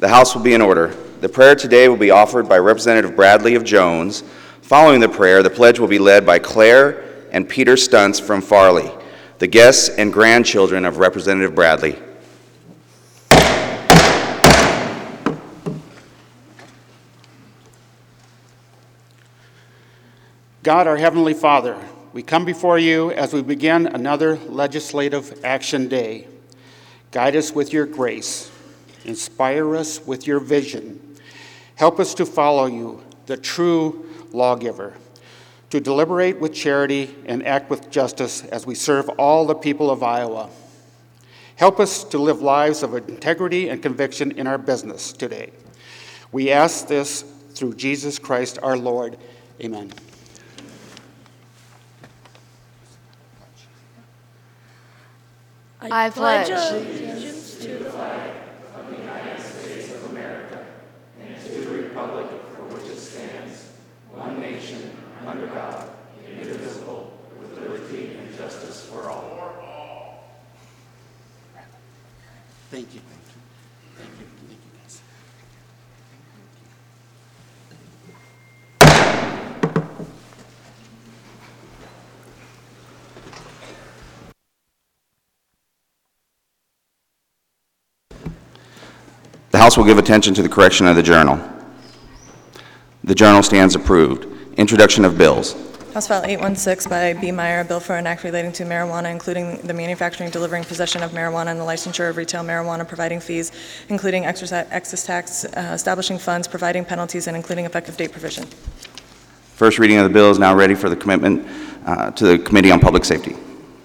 The House will be in order. The prayer today will be offered by Representative Bradley of Jones. Following the prayer, the pledge will be led by Claire and Peter Stuntz from Farley, the guests and grandchildren of Representative Bradley. God, our Heavenly Father, we come before you as we begin another legislative action day. Guide us with your grace. Inspire us with your vision. Help us to follow you, the true lawgiver, to deliberate with charity and act with justice as we serve all the people of Iowa. Help us to live lives of integrity and conviction in our business today. We ask this through Jesus Christ our Lord. Amen. I pledge allegiance to the flag of the United States of America and to the republic for which it stands, one nation, under God, indivisible, with liberty and justice for all. Thank you. Thank you. Thank you, guys. The House will give attention to the correction of the journal. The journal stands approved. Introduction of bills. House File 816 by B. Meyer, a bill for an act relating to marijuana, including the manufacturing, delivering, possession of marijuana, and the licensure of retail marijuana, providing fees, including excess tax, establishing funds, providing penalties, and including effective date provision. First reading of the bill is now ready for the commitment to the Committee on Public Safety.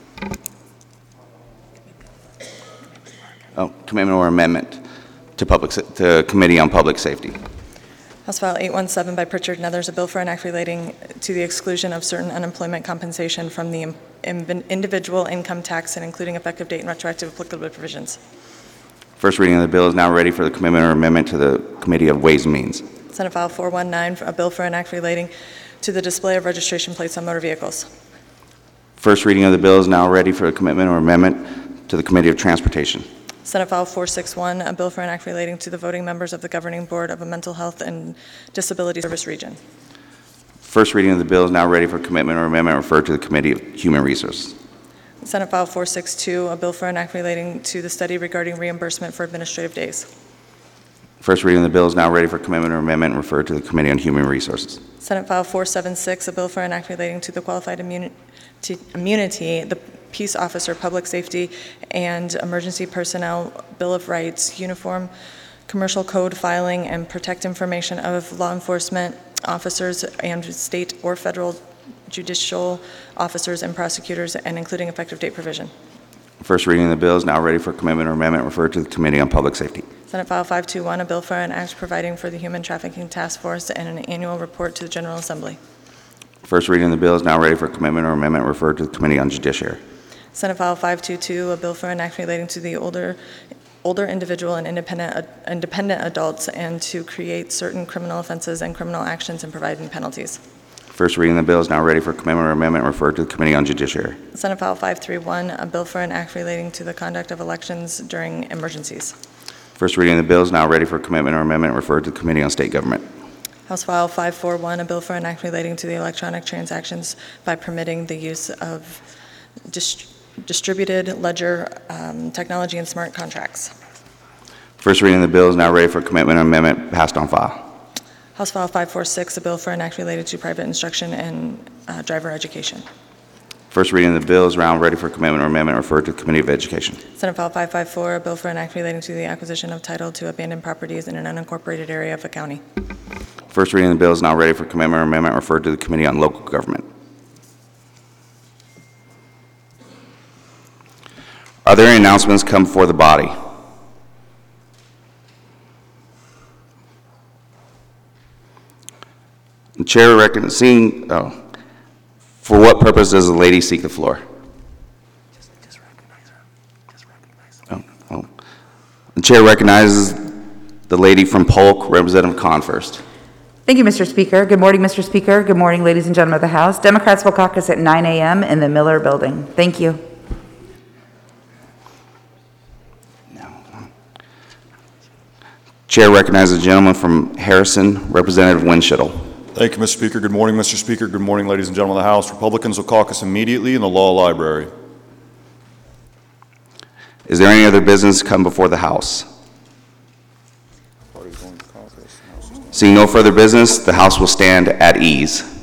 Commitment or amendment to Committee on Public Safety. House File 817 by Pritchard and others, a bill for an act relating to the exclusion of certain unemployment compensation from the individual income tax and including effective date and retroactive applicable provisions. First reading of the bill is now ready for the commitment or amendment to the Committee of Ways and Means. Senate File 419, a bill for an act relating to the display of registration plates on motor vehicles. First reading of the bill is now ready for a commitment or amendment to the Committee of Transportation. Senate File 461, a bill for an act relating to the voting members of the Governing Board of a Mental Health and Disability Service Region. First reading of the bill is now ready for commitment or amendment referred to the Committee of Human Resources. Senate File 462, a bill for an act relating to the study regarding reimbursement for administrative days. First reading of the bill is now ready for commitment or amendment referred to the Committee on Human Resources. Senate File 476, a bill for an act relating to the qualified immunity, the Peace Officer, Public Safety, and Emergency Personnel Bill of Rights, Uniform Commercial Code filing, and protect information of law enforcement officers and state or federal judicial officers and prosecutors, and including effective date provision. First reading of the bill is now ready for commitment or amendment referred to the Committee on Public Safety. Senate File 521, a bill for an act providing for the Human Trafficking Task Force and an annual report to the General Assembly. First reading of the bill is now ready for commitment or amendment referred to the Committee on Judiciary. Senate File 522, a bill for an act relating to the older individual and independent adults and to create certain criminal offenses and criminal actions and providing penalties. First reading of the bill is now ready for commitment or amendment referred to the Committee on Judiciary. Senate File 531, a bill for an act relating to the conduct of elections during emergencies. First reading of the bill is now ready for commitment or amendment referred to the Committee on State Government. House File 541, a bill for an act relating to the electronic transactions by permitting the use of distributed ledger technology and smart contracts. First reading of the bill is now ready for commitment or amendment passed on file. House File 546, a bill for an act related to private instruction and driver education. First reading of the bill is now ready for commitment or amendment referred to the Committee of Education. Senate File 554, a bill for an act relating to the acquisition of title to abandoned properties in an unincorporated area of a county. First reading of the bill is now ready for commitment or amendment referred to the Committee on Local Government. Are there any announcements come before the body? The chair seeing, for what purpose does the lady seek the floor? Just recognize her. The chair recognizes the lady from Polk, Representative Kahn first. Thank you, Mr. Speaker. Good morning, Mr. Speaker. Good morning, ladies and gentlemen of the House. Democrats will caucus at 9 a.m. in the Miller Building. Thank you. Chair recognizes the gentleman from Harrison, Representative Winchell. Thank you, Mr. Speaker. Good morning, Mr. Speaker. Good morning, ladies and gentlemen of the House. Republicans will caucus immediately in the Law Library. Is there any other business to come before the House? Seeing no further business, the House will stand at ease.